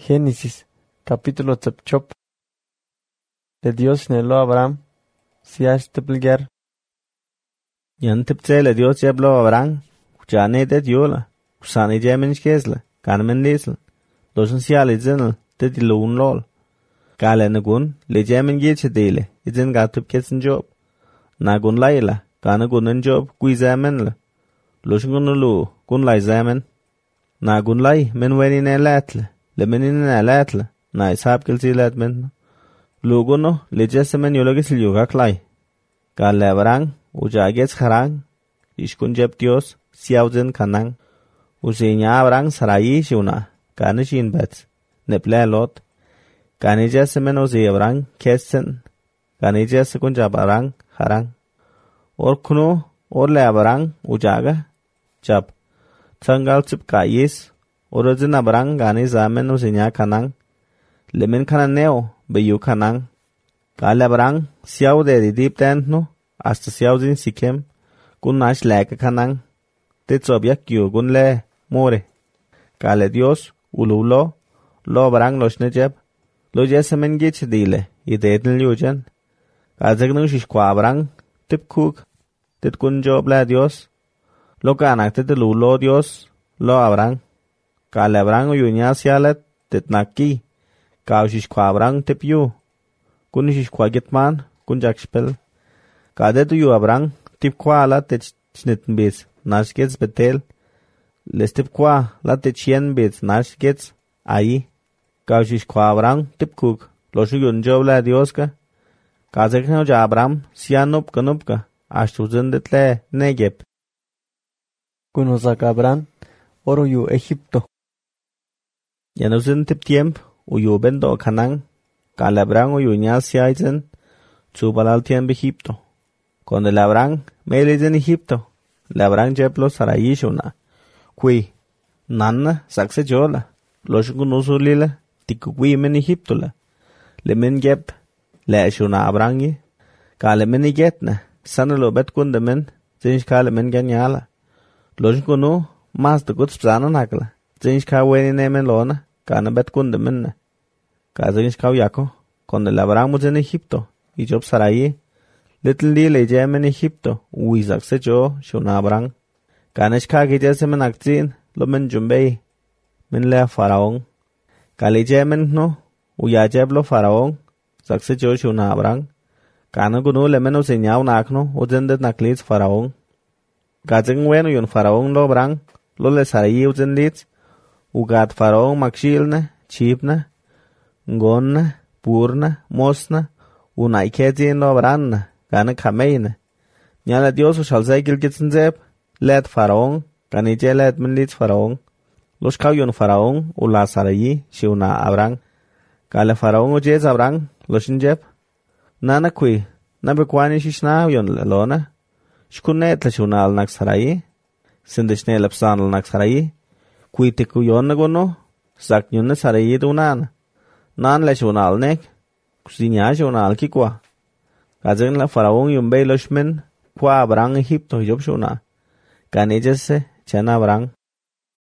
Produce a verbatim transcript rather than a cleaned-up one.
Génesis, capítulo tzepchop. De Dios nelo Abraham, siash tepelgar. Yan tiptsele Dios jeblo Abraham, jane det yola, kusani jemen shkezle, kanmen lisel, losen siale zinel, det ilun lol. Gale nagun, le jemen gitche dele, izin gatip ketsen job. Nagun laila, gane gunen job, gui zemenle. Losen gunulu, gun lai zemen. Nagun lai, men weni ne letle. Le menin ne letle, na ishab kelsi let men. Luguno, le jesemen yologis liugak lai. Gale Abraham, ujagets harang, ishkun jeb Dios, siauzen kanang. Usinya Abraham sarayi shuna, gane shin bets, neple lot. Gane jesemen usi Abraham kessen, gane jesekun jab Abraham harang. Or kuno, or le Abraham ujaga, jab. Tangal tip kayis, orozin Abraham gane zamen usinya kanang. Lemen kanan neo, beyu kanang. Gale Abraham, siau de didip tent no, hasta siau zin sikem, gun nash leke kanang. Tetsob yak yu gun le, more. Gale Dios, ulu lo, lo Abraham loshne jeb. Lo jesemen gitch dile, ideten liujan. Gazeg nung shishkwa Abraham, tip kuk, tit kun job la Dios. Lo kanak tit lu lo Dios, lo Abraham. Gale Abraham uyunya sialet, tit nakki. Gau shishkwa Abraham tip yu. Kun shishkwa gitman, kun jakspel. Gade tu yu Abraham, tip kwa la tit schnitten bis, nash gets betel. Les tip kwa la tit chien bis, nash gets, ayi. Gau shishkwa Abraham tip kuk, lo shuyun job la Dios ka. Gazek nyo ja Abraham, sianup ka nup ka, ashtuzin dit le negep. Kunozak Abraham, oro yu Egipto. Yanuzin tip tiemp, uyu bendo kanang. Gale Abraham uyu nya siaizen, tsubalal tiemp Egipto. Konde le Abraham, melizen Egipto. Le Abraham jeplo sarayishuna. Kui, nanna, sakse jola. Loshkun usulila, tikukui men Egipto la. Le men gep, le shuna Abraham ye. Gale men igetna, sanalo bet kunde men, zinsh kale men ganyala. Loshkunu, mas de guts psanan hakla. Zinsh ka weni nemen lona, kana bet kunde men. Gazinish kaw yako, konde le Abraham uzen Egipto, y job sarayi. Little di le jemen Egipto, uizak se jo, shuna Abraham. Ganesh ka gijese men akzin, lo men jumbei. Men le faraon. Gale jemen no, uyajeblo faraon, sakse jo shuna Abraham. Gana gunu le men usenyaw nakno, uzen det nakliz faraon. Gazing wenu yun faraon lo Abraham, lo le sarayi uzen liz. Ugat faraon makshilne, chipne, ngonna, purna, mosna, una ikezin lo Abraham, gana kameine. Nyala Dios ushalzay gilgitsen zeb, let faraon, ganije let men liz faraon. Los kaw yun faraon, ula sarayi, shiuna Abraham. Gale faraon ujez Abraham, loshin jeb. Nana kui, nabe kwani shishna yun lona. Shkune etla shiuna al nak sarayi. Sindishne lepsan al nak sarayi. Kui tiku yon nagono, sak yun sarayi dunan. Nan le shiuna al nek, kusinya shiuna al kikwa. Gazin la faraon yun bay loshmen, kwa Abraham Egipto hijob shiuna. Ganejese, chena Abraham.